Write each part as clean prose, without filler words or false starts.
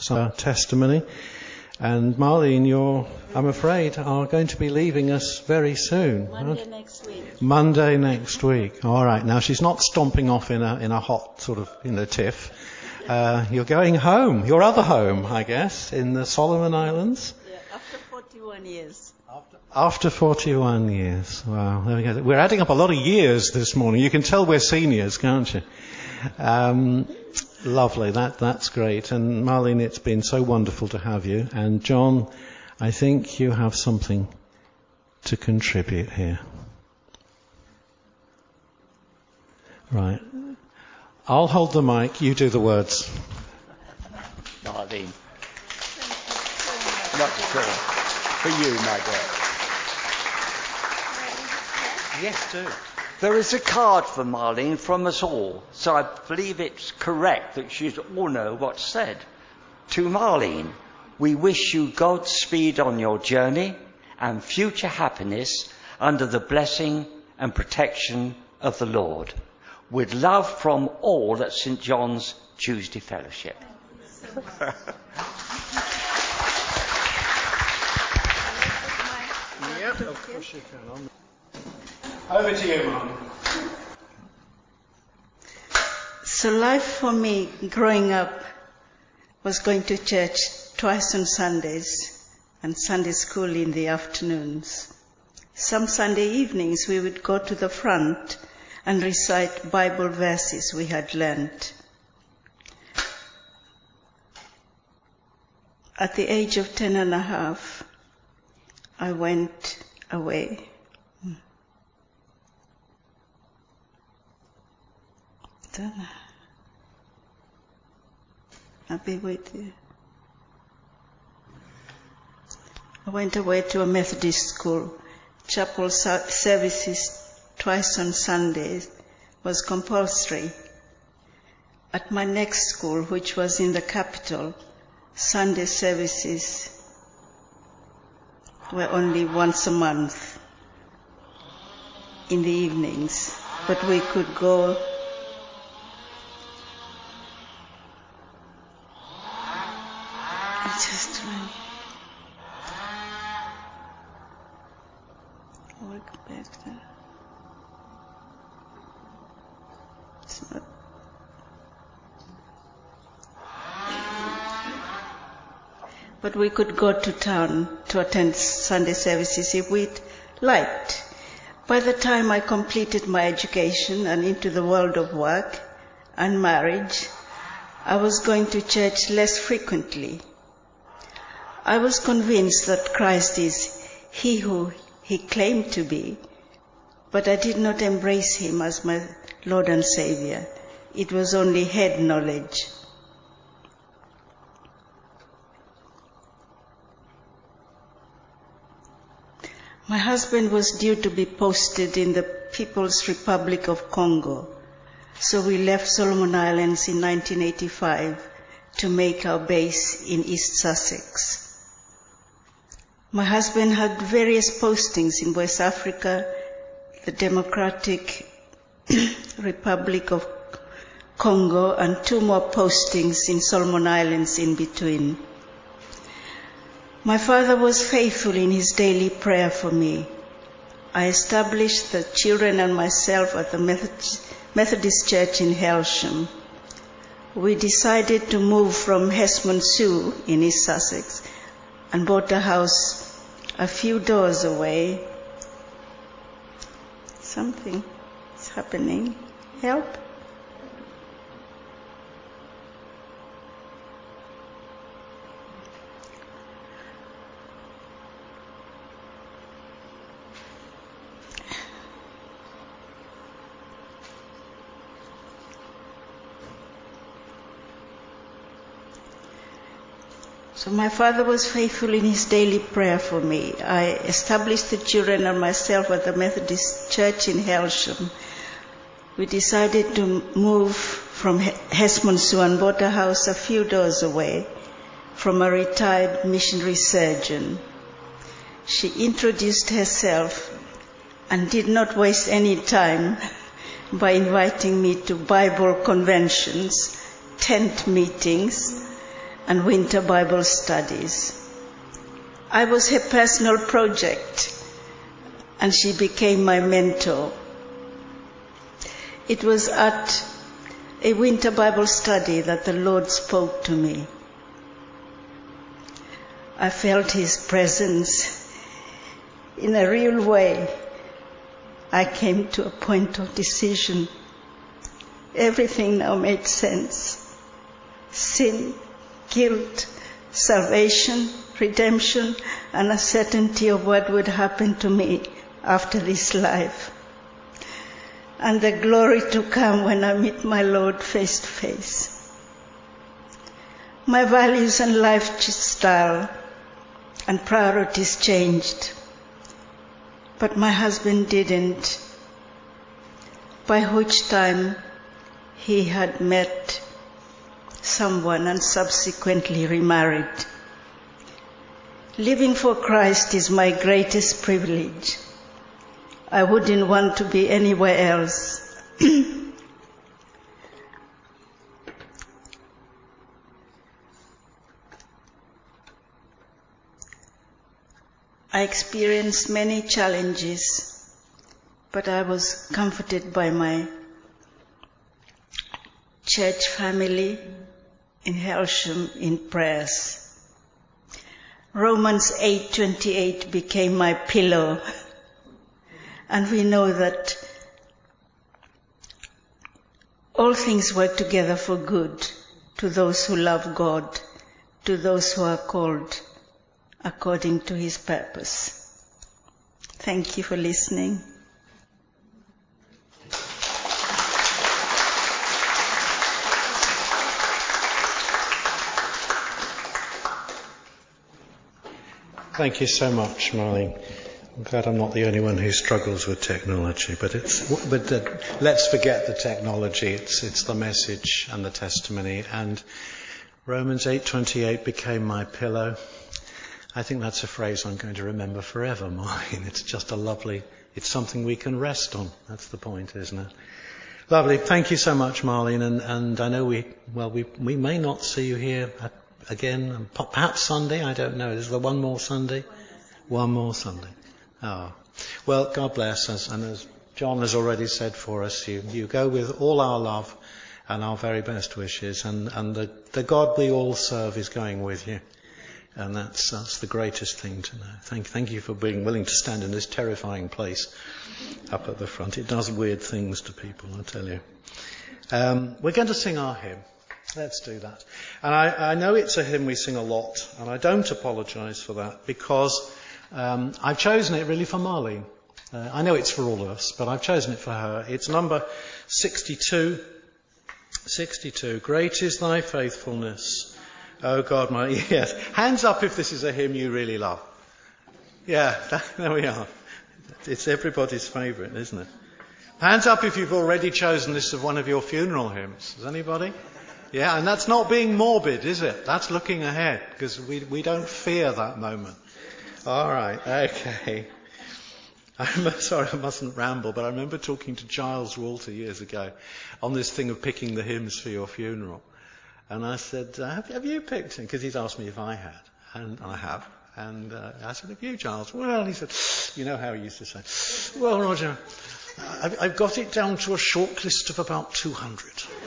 some testimony. And Marlene, you're, I'm afraid, are going to be leaving us very soon. Monday next week. Monday next week. All right. Now, she's not stomping off in a hot sort of, tiff. You're going home, your other home, I guess, in the Solomon Islands. Yeah, after 41 years. After 41 years. Wow, there we go. We're adding up a lot of years this morning. You can tell we're seniors, can't you? Lovely. That's great. And Marlene, it's been so wonderful to have you. And John, I think you have something to contribute here. Right. I'll hold the mic. You do the words. Marlene. Not at all. For you, my dear. Yes, do. There is a card for Marlene from us all, so I believe it's correct that you should all know what's said. To Marlene, we wish you Godspeed on your journey and future happiness under the blessing and protection of the Lord. With love from all at St. John's Tuesday Fellowship. Yep, of course you can. Over to you, Mark. So life for me growing up was going to church twice on Sundays and Sunday school in the afternoons. Some Sunday evenings we would go to the front and recite Bible verses we had learnt. At the age of 10 and a half, I went away. I'll be with you. I went away to a Methodist school. Chapel services twice on Sundays was compulsory. At my next school, which was in the capital, Sunday services were only once a month in the evenings, but we could go just work better. It's not. But we could go to town to attend Sunday services if we'd liked. By the time I completed my education and into the world of work and marriage, I was going to church less frequently. I was convinced that Christ is He who He claimed to be, but I did not embrace Him as my Lord and Savior. It was only head knowledge. My husband was due to be posted in the People's Republic of Congo, so we left Solomon Islands in 1985 to make our base in East Sussex. My husband had various postings in West Africa, the Democratic Republic of Congo, and 2 more postings in Solomon Islands in between. My father was faithful in his daily prayer for me. I established the children and myself at the Methodist Church in Helsham. We decided to move from Hesmondsu in East Sussex and bought a house a few doors away. Something is happening. Help? So my father was faithful in his daily prayer for me. I established the children and myself at the Methodist Church in Helsham. We decided to move from Hesmondsu and bought a house a few doors away from a retired missionary surgeon. She introduced herself and did not waste any time by inviting me to Bible conventions, tent meetings, and winter Bible studies. I was her personal project, and she became my mentor. It was at a winter Bible study that the Lord spoke to me. I felt His presence in a real way. I came to a point of decision. Everything now made sense. Sin, guilt, salvation, redemption, and a certainty of what would happen to me after this life. And the glory to come when I meet my Lord face to face. My values and lifestyle and priorities changed, but my husband didn't, by which time he had met someone and subsequently remarried. Living for Christ is my greatest privilege. I wouldn't want to be anywhere else. I experienced many challenges, but I was comforted by my church family in Helsham in prayers. Romans 8:28 became my pillow. And we know that all things work together for good to those who love God, to those who are called according to His purpose. Thank you for listening. Thank you so much, Marlene. I'm glad I'm not the only one who struggles with technology, but let's forget the technology. It's the message and the testimony. And Romans 8:28 became my pillow. I think that's a phrase I'm going to remember forever, Marlene. It's just it's something we can rest on. That's the point, isn't it? Lovely. Thank you so much, Marlene. And I know we may not see you here again, perhaps Sunday. I don't know. Is there one more Sunday? One more Sunday. Oh, well, God bless us. And as John has already said for us, you go with all our love and our very best wishes. And the God we all serve is going with you. And that's the greatest thing to know. Thank you for being willing to stand in this terrifying place up at the front. It does weird things to people, I tell you. We're going to sing our hymn. Let's do that. And I know it's a hymn we sing a lot, and I don't apologise for that, because I've chosen it really for Marlene. I know it's for all of us, but I've chosen it for her. It's number 62. 62. Great is thy faithfulness, O God my... Yes. Hands up if this is a hymn you really love. Yeah, there we are. It's everybody's favourite, isn't it? Hands up if you've already chosen this as one of your funeral hymns. Is anybody? Yeah, and that's not being morbid, is it? That's looking ahead, because we don't fear that moment. All right, okay. Sorry, I mustn't ramble, but I remember talking to Giles Walter years ago on this thing of picking the hymns for your funeral. And I said, have you picked him? Because he's asked me if I had, and I have. And I said, have you, Giles? Well, he said, you know how he used to say, well, Roger, I've got it down to a short list of about 200.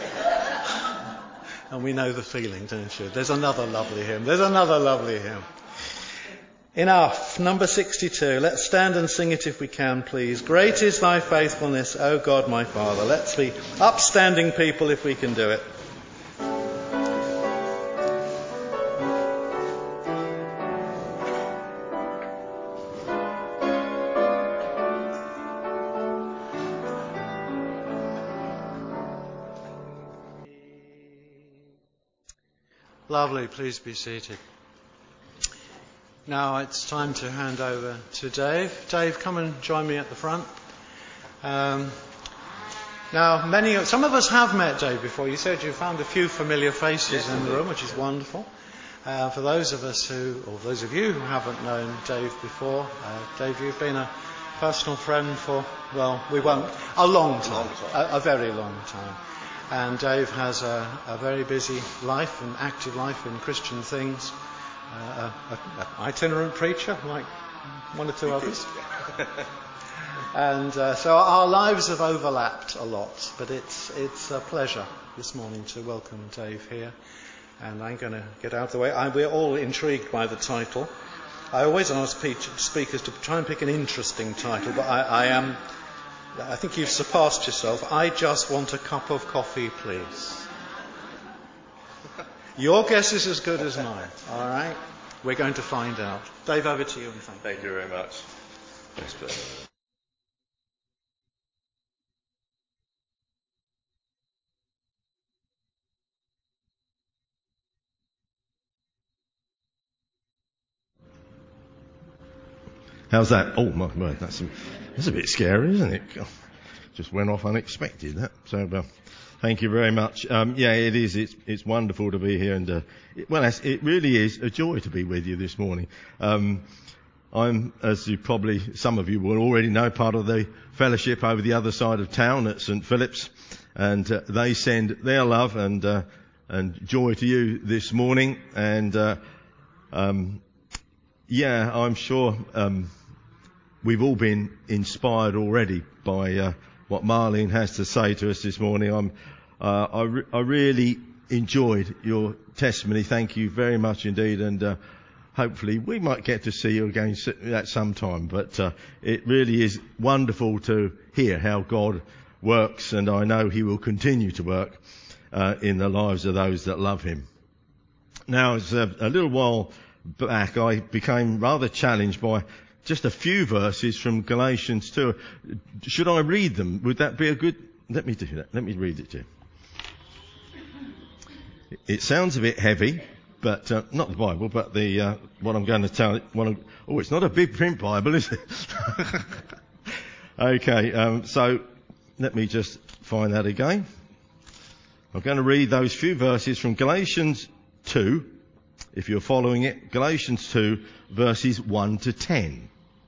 And we know the feeling, don't you? There's another lovely hymn. Enough. Number 62. Let's stand and sing it if we can, please. Great is thy faithfulness, O God my Father. Let's be upstanding people if we can do it. Lovely. Please be seated. Now it's time to hand over to Dave. Dave, come and join me at the front. Now, some of us have met Dave before. You said you found a few familiar faces in the room, which is wonderful. For those of you who haven't known Dave before, Dave, you've been a personal friend for, a long time, a very long time. And Dave has a very busy life and active life in Christian things. An itinerant preacher, like one or two others. And so our lives have overlapped a lot, but it's a pleasure this morning to welcome Dave here. And I'm going to get out of the way. We're all intrigued by the title. I always ask speakers to try and pick an interesting title, but I think you've surpassed yourself. I just want a cup of coffee, please. Your guess is as good as mine, all right? We're going to find out. Dave, over to you, and thank you very much. Thanks, Bill. How's that? Oh my word, that's a bit scary, isn't it? Just went off unexpected. That. So thank you very much. Yeah, it is. It's wonderful to be here, and it really is a joy to be with you this morning. I'm, as some of you will already know, part of the fellowship over the other side of town at St Philip's, and they send their love and joy to you this morning. And yeah, I'm sure we've all been inspired already by what Marlene has to say to us this morning. I really enjoyed your testimony. Thank you very much indeed, and hopefully we might get to see you again at some time. But it really is wonderful to hear how God works, and I know He will continue to work in the lives of those that love Him. Now, it's a little while back, I became rather challenged by just a few verses from Galatians 2. Should I read them? Would that be a good... Let me do that. Let me read it to you. It sounds a bit heavy, but not the Bible, but the what I'm going to tell... Oh, it's not a big print Bible, is it? Okay, so let me just find that again. I'm going to read those few verses from Galatians 2, if you're following it. Galatians 2, verses 1 to 10.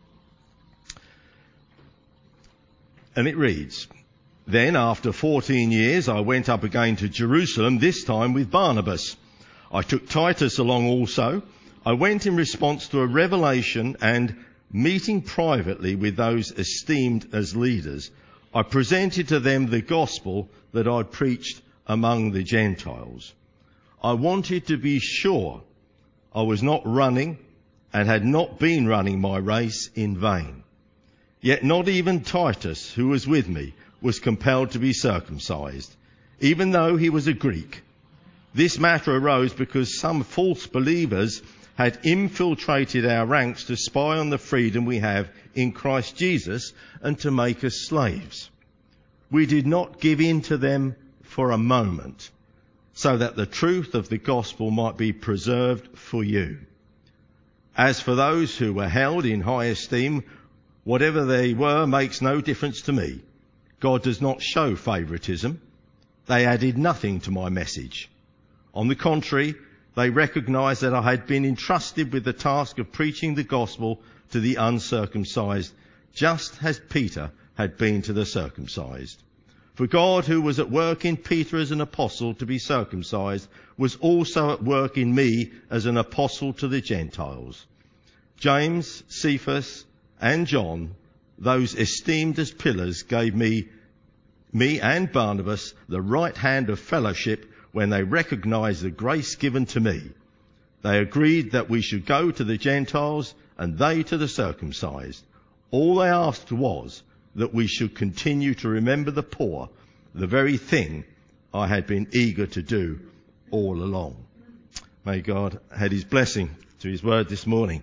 And it reads, "Then after 14 years I went up again to Jerusalem, this time with Barnabas. I took Titus along also. I went in response to a revelation, and meeting privately with those esteemed as leaders, I presented to them the gospel that I'd preached among the Gentiles. I wanted to be sure I was not running and had not been running my race in vain. Yet not even Titus, who was with me, was compelled to be circumcised, even though he was a Greek. This matter arose because some false believers had infiltrated our ranks to spy on the freedom we have in Christ Jesus and to make us slaves. We did not give in to them for a moment, so that the truth of the gospel might be preserved for you. As for those who were held in high esteem, whatever they were makes no difference to me. God does not show favouritism. They added nothing to my message. On the contrary, they recognised that I had been entrusted with the task of preaching the gospel to the uncircumcised, just as Peter had been to the circumcised. For God, who was at work in Peter as an apostle to be circumcised, was also at work in me as an apostle to the Gentiles. James, Cephas, and John, those esteemed as pillars, gave me and Barnabas the right hand of fellowship when they recognised the grace given to me. They agreed that we should go to the Gentiles and they to the circumcised. All they asked was that we should continue to remember the poor, the very thing I had been eager to do all along." May God add His blessing to His word this morning.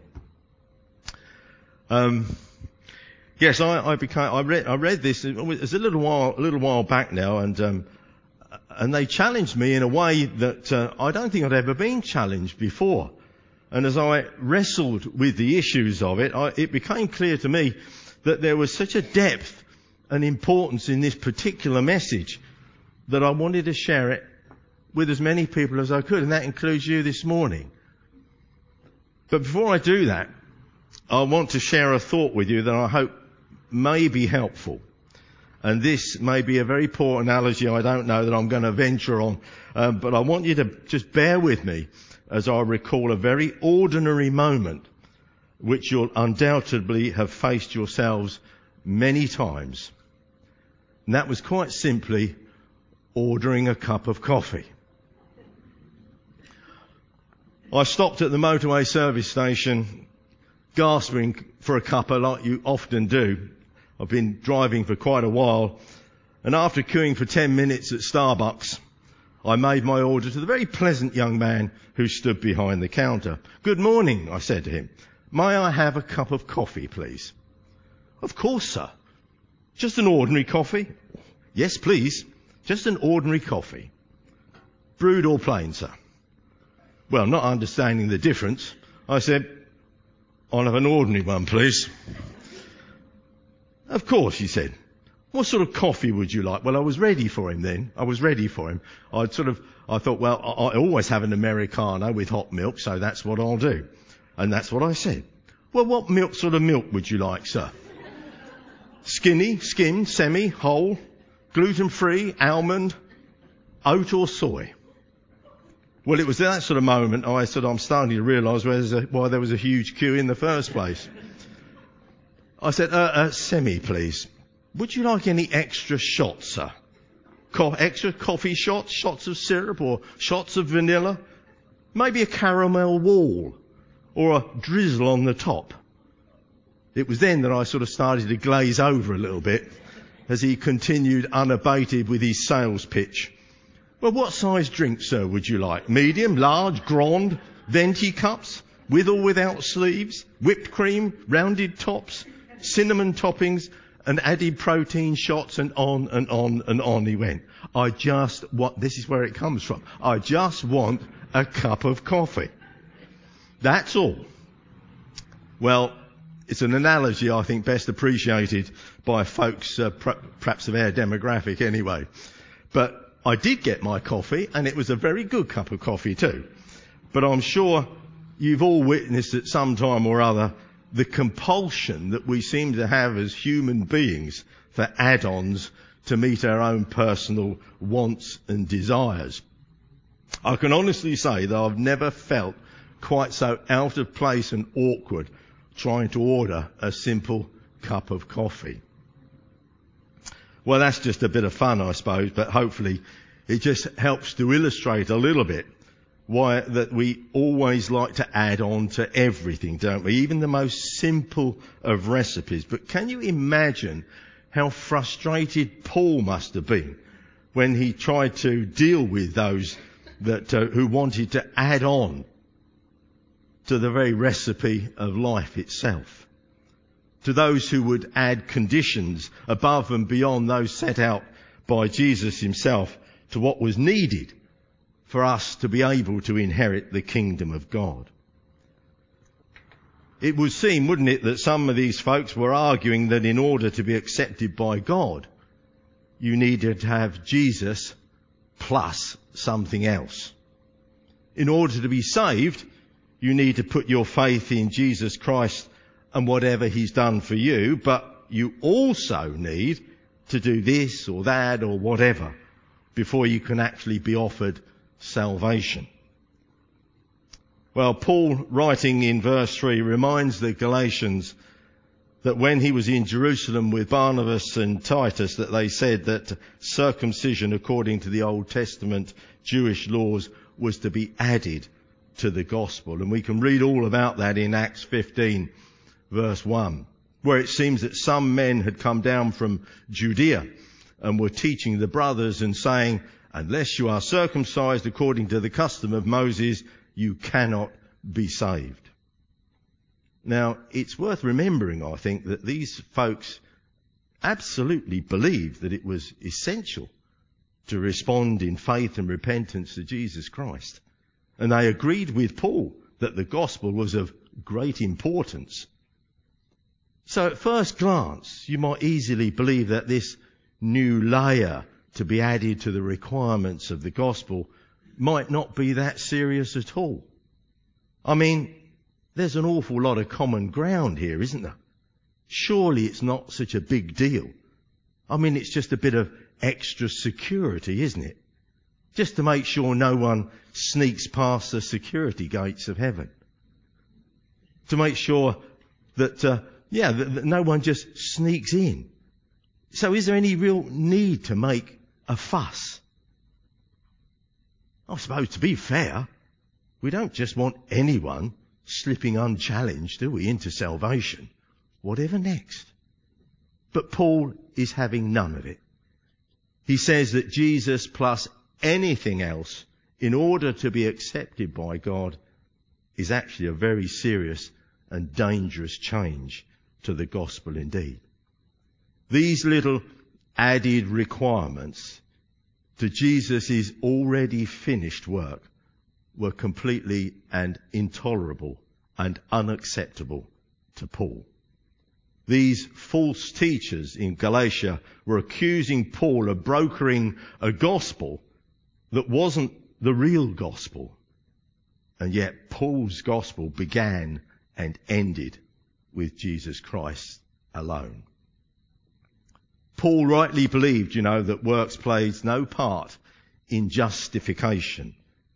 Yes, I read this. It's a little while back now, and they challenged me in a way that I don't think I'd ever been challenged before. And as I wrestled with the issues of it, it became clear to me that there was such a depth and importance in this particular message that I wanted to share it with as many people as I could, and that includes you this morning. But before I do that, I want to share a thought with you that I hope may be helpful. And this may be a very poor analogy, I don't know, that I'm going to venture on, but I want you to just bear with me as I recall a very ordinary moment which you'll undoubtedly have faced yourselves many times. And that was quite simply ordering a cup of coffee. I stopped at the motorway service station, gasping for a cuppa like you often do. I've been driving for quite a while, and after queuing for 10 minutes at Starbucks, I made my order to the very pleasant young man who stood behind the counter. "Good morning," I said to him. "May I have a cup of coffee, please?" "Of course, sir." "Just an ordinary coffee?" "Yes, please. Just an ordinary coffee." "Brewed or plain, sir?" Well, not understanding the difference, I said, "I'll have an ordinary one, please." "Of course," he said. "What sort of coffee would you like?" Well, I was ready for him then. I thought, well, I always have an Americano with hot milk, so that's what I'll do. And that's what I said. "Well, what sort of milk would you like, sir?" "Skinny, skimmed, semi, whole, gluten-free, almond, oat or soy?" Well, it was that sort of moment I said, I'm starting to realise why there was a huge queue in the first place. I said, "Semi, please. Would you like any extra shots, sir? Extra coffee shots, shots of syrup or shots of vanilla? Maybe a caramel wall or a drizzle on the top?" It was then that I sort of started to glaze over a little bit as he continued unabated with his sales pitch. "Well, what size drink, sir, would you like? Medium, large, grande, venti cups, with or without sleeves, whipped cream, rounded tops, cinnamon toppings, and added protein shots," and on and on and on he went. This is where it comes from. "I just want a cup of coffee. That's all." Well, it's an analogy I think best appreciated by folks, perhaps of our demographic anyway. But I did get my coffee, and it was a very good cup of coffee too. But I'm sure you've all witnessed at some time or other the compulsion that we seem to have as human beings for add-ons to meet our own personal wants and desires. I can honestly say that I've never felt quite so out of place and awkward trying to order a simple cup of coffee. Well, that's just a bit of fun, I suppose, but hopefully it just helps to illustrate a little bit why that we always like to add on to everything, don't we? Even the most simple of recipes. But can you imagine how frustrated Paul must have been when he tried to deal with those that who wanted to add on to the very recipe of life itself? To those who would add conditions above and beyond those set out by Jesus himself to what was needed for us to be able to inherit the kingdom of God. It would seem, wouldn't it, that some of these folks were arguing that in order to be accepted by God, you needed to have Jesus plus something else. In order to be saved, you need to put your faith in Jesus Christ and whatever he's done for you, but you also need to do this or that or whatever before you can actually be offered salvation. Well, Paul, writing in verse 3, reminds the Galatians that when he was in Jerusalem with Barnabas and Titus, that they said that circumcision according to the Old Testament Jewish laws was to be added to the gospel. And we can read all about that in Acts 15, verse 1, where it seems that some men had come down from Judea and were teaching the brothers and saying, "Unless you are circumcised according to the custom of Moses, you cannot be saved." Now, it's worth remembering, I think, that these folks absolutely believed that it was essential to respond in faith and repentance to Jesus Christ. And they agreed with Paul that the gospel was of great importance. So at first glance, you might easily believe that this new layer to be added to the requirements of the gospel might not be that serious at all. I mean, there's an awful lot of common ground here, isn't there? Surely it's not such a big deal. I mean, it's just a bit of extra security, isn't it? Just to make sure no one sneaks past the security gates of heaven. To make sure that, that no one just sneaks in. So is there any real need to make a fuss? I suppose, to be fair, we don't just want anyone slipping unchallenged, do we, into salvation, whatever next. But Paul is having none of it. He says that Jesus plus anything else, in order to be accepted by God, is actually a very serious and dangerous change to the gospel indeed. These little added requirements to Jesus' already finished work were completely and intolerable and unacceptable to Paul. These false teachers in Galatia were accusing Paul of brokering a gospel that wasn't the real gospel. And yet Paul's gospel began and ended with Jesus Christ alone. Paul rightly believed, that works plays no part in justification.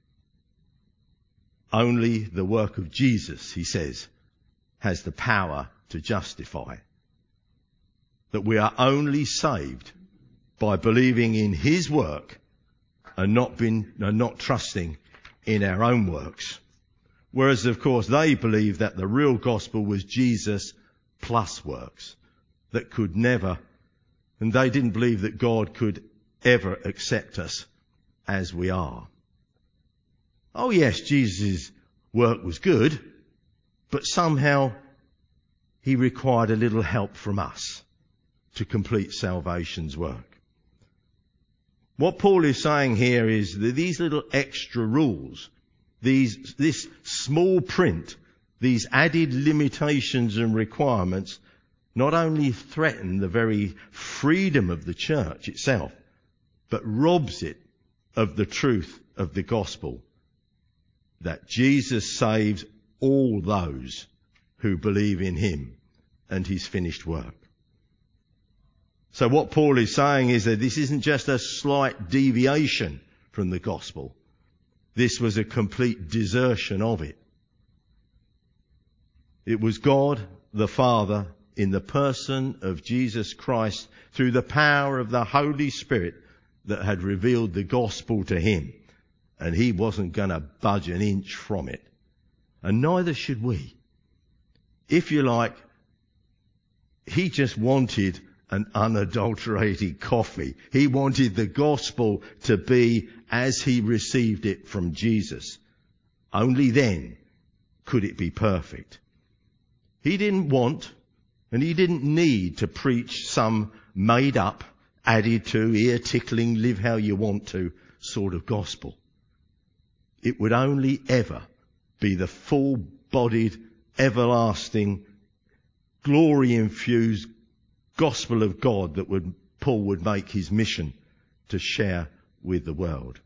Only the work of Jesus, he says, has the power to justify. That we are only saved by believing in his work and not trusting in our own works. Whereas, of course, they believed that the real gospel was Jesus plus works, that could never, and they didn't believe that God could ever accept us as we are. Oh yes, Jesus' work was good, but somehow he required a little help from us to complete salvation's work. What Paul is saying here is that these little extra rules, this small print, these added limitations and requirements not only threaten the very freedom of the church itself, but robs it of the truth of the gospel, that Jesus saves all those who believe in him and his finished work. So what Paul is saying is that this isn't just a slight deviation from the gospel. This was a complete desertion of it. It was God the Father in the person of Jesus Christ through the power of the Holy Spirit that had revealed the gospel to him. And he wasn't going to budge an inch from it. And neither should we. If you like, he just wanted an unadulterated coffee. He wanted the gospel to be as he received it from Jesus. Only then could it be perfect. He didn't want and he didn't need to preach some made up, added to, ear tickling, live how you want to sort of gospel. It would only ever be the full-bodied, everlasting, glory-infused gospel of God that Paul would make his mission to share with the world.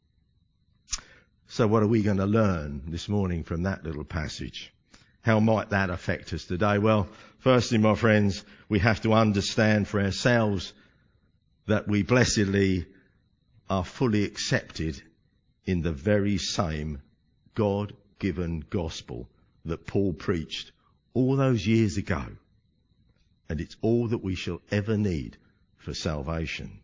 So what are we going to learn this morning from that little passage? How might that affect us today? Well, firstly, my friends, we have to understand for ourselves that we blessedly are fully accepted in the very same God-given gospel that Paul preached all those years ago. And it's all that we shall ever need for salvation.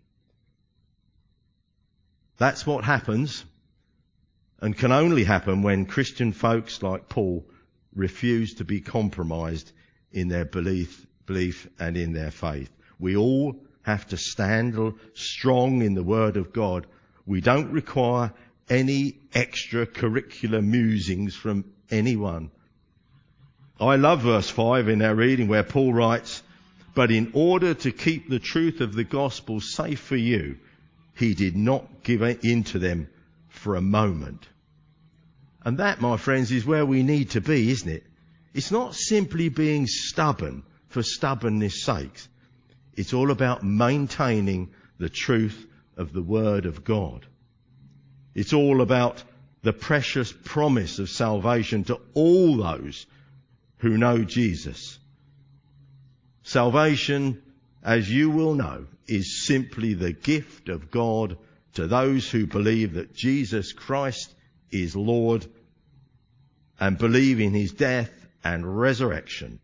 That's what happens and can only happen when Christian folks like Paul refuse to be compromised in their belief and in their faith. We all have to stand strong in the Word of God. We don't require any extracurricular musings from anyone. I love verse 5 in our reading where Paul writes, "But in order to keep the truth of the gospel safe for you, he did not give in to them for a moment." And that, my friends, is where we need to be, isn't it? It's not simply being stubborn for stubbornness' sake. It's all about maintaining the truth of the Word of God. It's all about the precious promise of salvation to all those who know Jesus. Salvation as you will know, is simply the gift of God to those who believe that Jesus Christ is Lord and believe in his death and resurrection.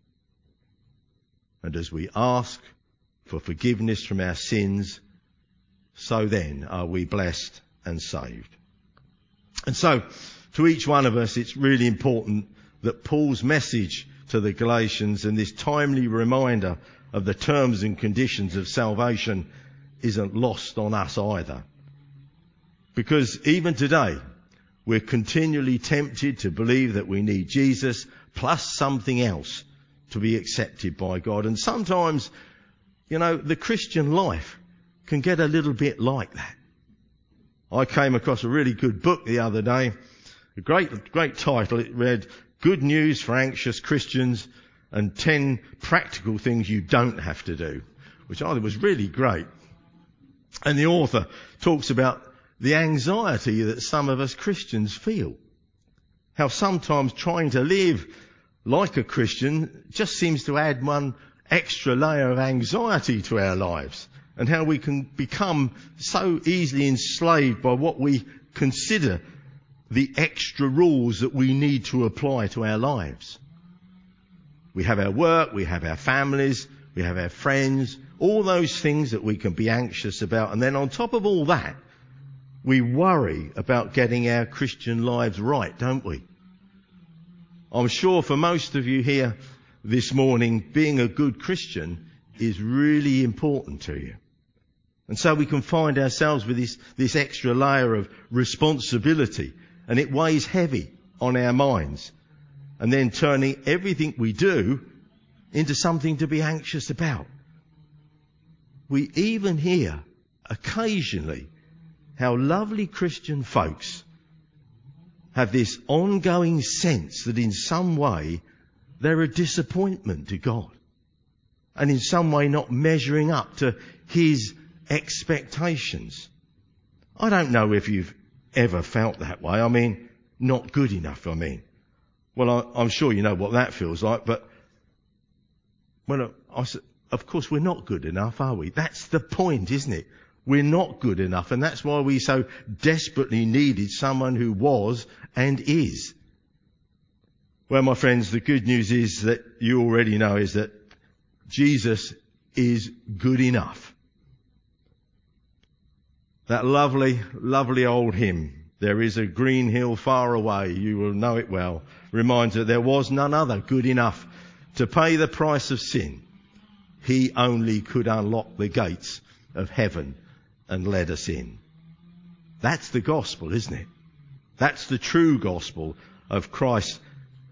And as we ask for forgiveness from our sins, so then are we blessed and saved. And so, to each one of us, it's really important that Paul's message to the Galatians and this timely reminder of the terms and conditions of salvation isn't lost on us either. Because even today, we're continually tempted to believe that we need Jesus plus something else to be accepted by God. And sometimes, the Christian life can get a little bit like that. I came across a really good book the other day, a great title. It read, Good News for Anxious Christians and 10 Practical Things You Don't Have to Do, which I thought was really great. And the author talks about the anxiety that some of us Christians feel. How sometimes trying to live like a Christian just seems to add one extra layer of anxiety to our lives, and how we can become so easily enslaved by what we consider the extra rules that we need to apply to our lives. We have our work, we have our families, we have our friends, all those things that we can be anxious about. And then on top of all that, we worry about getting our Christian lives right, don't we? I'm sure for most of you here this morning, being a good Christian is really important to you. And so we can find ourselves with this extra layer of responsibility, and it weighs heavy on our minds, and then turning everything we do into something to be anxious about. We even hear occasionally how lovely Christian folks have this ongoing sense that in some way they're a disappointment to God, and in some way not measuring up to his expectations. I don't know if you've ever felt that way. Not good enough, Well, I'm sure you know what that feels like, but of course we're not good enough, are we? That's the point, isn't it? We're not good enough, and that's why we so desperately needed someone who was and is. Well, my friends, the good news is that you already know is that Jesus is good enough. That lovely, lovely old hymn, There is a green hill far away, you will know it well, reminds that there was none other good enough to pay the price of sin. He only could unlock the gates of heaven and let us in. That's the gospel, isn't it? That's the true gospel of Christ.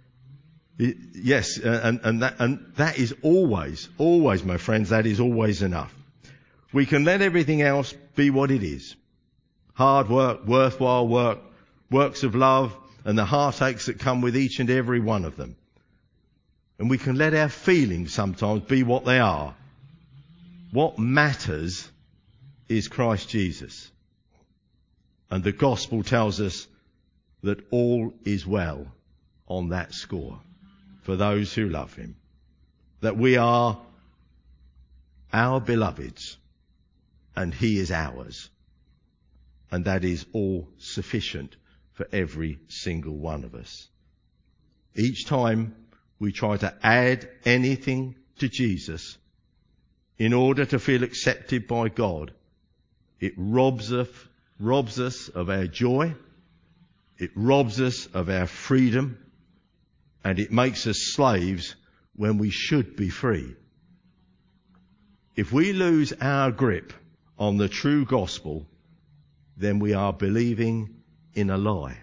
Yes, and that is always, my friends, that is always enough. We can let everything else be what it is. Hard work, worthwhile work, works of love, and the heartaches that come with each and every one of them. And we can let our feelings sometimes be what they are. What matters is Christ Jesus. And the gospel tells us that all is well on that score for those who love him. That we are our beloveds and he is ours. And that is all sufficient for every single one of us. Each time we try to add anything to Jesus in order to feel accepted by God, it robs us of our joy, it robs us of our freedom, and it makes us slaves when we should be free. If we lose our grip on the true gospel, then we are believing in a lie.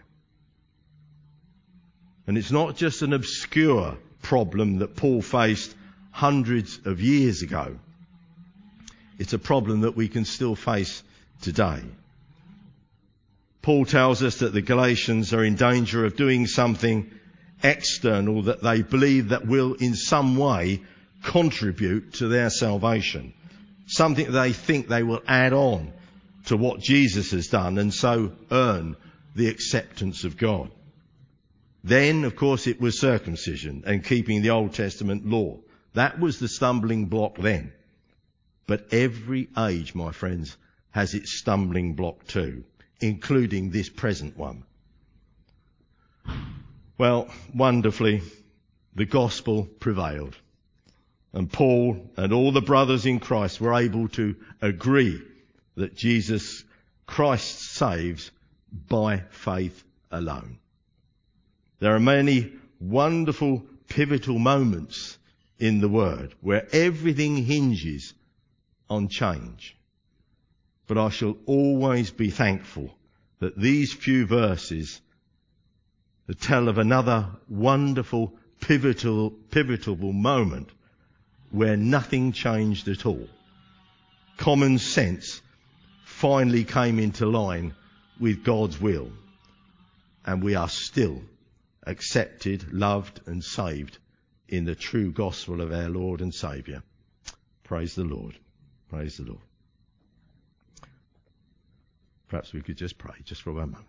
And it's not just an obscure problem that Paul faced hundreds of years ago. It's a problem that we can still face today. Paul tells us that the Galatians are in danger of doing something external that they believe that will in some way contribute to their salvation. Something they think they will add on to what Jesus has done and so earn the acceptance of God. Then, of course, it was circumcision and keeping the Old Testament law. That was the stumbling block then. But every age, my friends, has its stumbling block too, including this present one. Well, wonderfully, the gospel prevailed. And Paul and all the brothers in Christ were able to agree that Jesus Christ saves by faith alone. There are many wonderful pivotal moments in the Word where everything hinges on change. But I shall always be thankful that these few verses tell of another wonderful pivotal moment where nothing changed at all. Common sense finally came into line with God's will, and we are still accepted, loved and saved in the true gospel of our Lord and Saviour. Praise the Lord. Praise the Lord. Perhaps we could just pray just for a moment.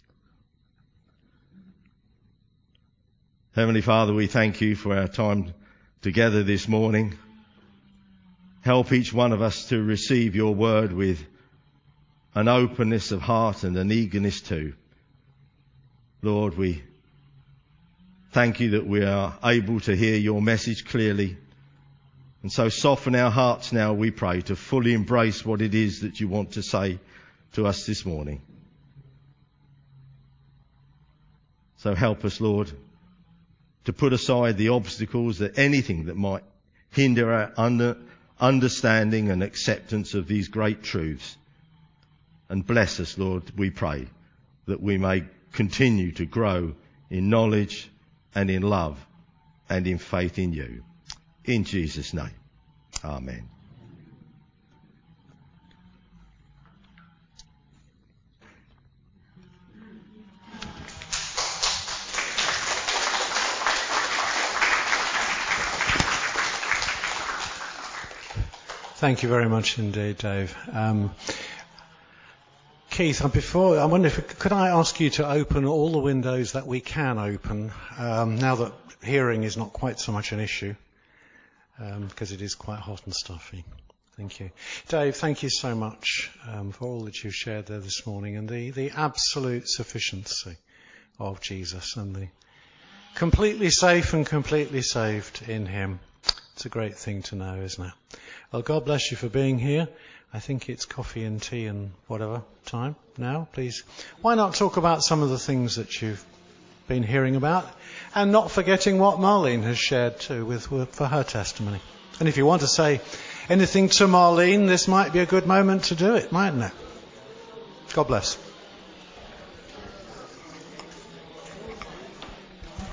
Heavenly Father, we thank you for our time together this morning. Help each one of us to receive your word with an openness of heart and an eagerness too. Lord, we thank you that we are able to hear your message clearly. And so soften our hearts now, we pray, to fully embrace what it is that you want to say to us this morning. So help us, Lord, to put aside the obstacles, that anything that might hinder our understanding and acceptance of these great truths. And bless us, Lord, we pray, that we may continue to grow in knowledge and in love and in faith in you. In Jesus' name. Amen. Thank you very much indeed, Dave. Keith, I wonder could I ask you to open all the windows that we can open, now that hearing is not quite so much an issue, because it is quite hot and stuffy. Thank you. Dave, thank you so much for all that you've shared there this morning, and the absolute sufficiency of Jesus and the completely safe and completely saved in him. It's a great thing to know, isn't it? Well, God bless you for being here. I think it's coffee and tea and whatever time now, please. Why not talk about some of the things that you've been hearing about, and not forgetting what Marlene has shared too for her testimony. And if you want to say anything to Marlene, this might be a good moment to do it, mightn't it? God bless.